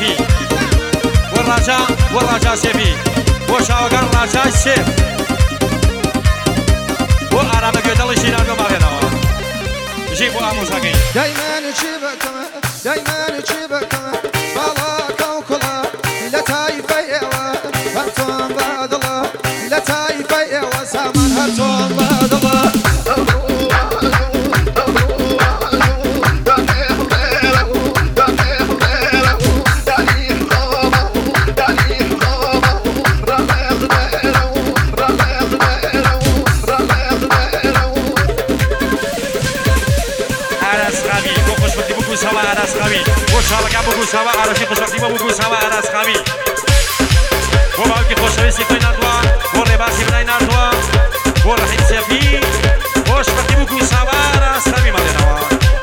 سيفي والرجاء سيفي وشاوغان رجاء سيف وأرام قدل شينان ومغينا جيبوا آموزاقين دايما تشبك بلاك وكلا لا تايفي هرتون بادلا لا تايفي وسامن هرتون بادلا سوا عرس خوی خوشحال بگو سوا عرشی خوشحالی بگو سوا عرس خوی و باقی خوشحالی سیفای نردوا و رباسی بنای نردوا و رحیم سیفی خوشحالی بگو سوا عرس خوی مالینوا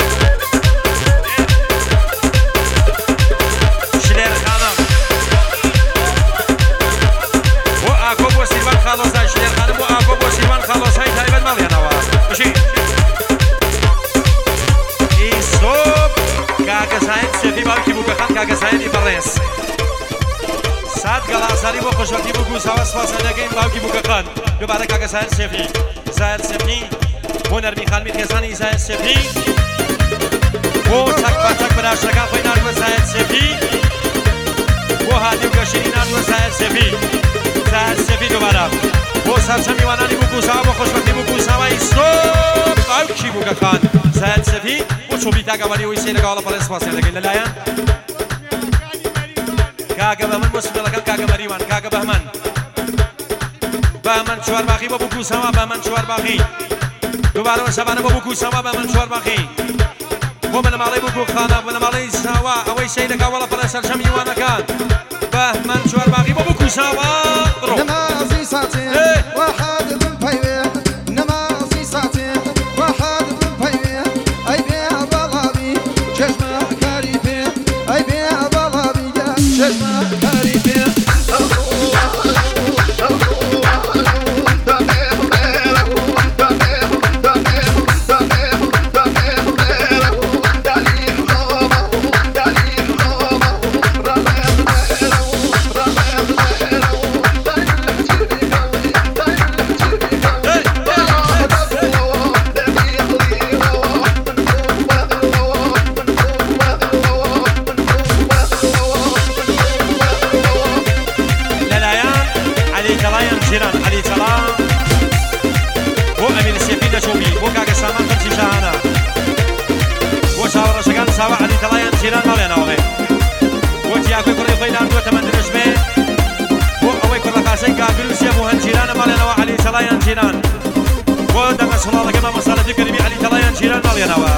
شلیر خانم و آکوب و سیروان خالص های شلیر خانم و آکوب و سیروان خالص های تایبت مالینوا بشی سيفي باوكي بوكخان كاغسايني بريس سات غلاساري بو خوشوتي بوكو سوا سواسانياكين باوكي بوكخان دوباره كاغساين سيفي زاهر سيفي بو نرمي خانمي خيزاني زاهر سيفي بو تاك باتاك براشتاكا خوي ناردو زاهر سيفي بو هادي وقشيني ناردو زاهر سيفي دوباره بو سرچمي واناني بوكو سوا بو خوشوتي بوكو سوا يستوب باوكي بوكخان زاهر سيفي شوفي تاجا مري ويسير قاله فلس فاسيا لكن لا يا كاجا بهمن مسلم لكن كاجا مريوان كاجا بهمن شوار باقي بابوكو سما بهمن شوار باقي دوباره سبانه بابوكو سما بهمن شوار باقي ومن مالي بوكو خانه من مالي سوا اوي سير قاله فلس شمي وانا كان بهمن شوار باقي بابوكو سما نمازي ساعتين واحد من بيوي نمازي ساعتين واحد من بيوي اي بيع بلابي چشمه كاريبي اي بيع بلابي چشمه كاريبي سوا علي تلاين جيران مالنا وغي وجي اكو كوري خوينا دو تمندرش به و اوي كل قاسين قابل سيبو هن جيران مالنا وعلي تلاين جيران ودغ صلاة كما مصالح كريمي علي تلاين جيران مالنا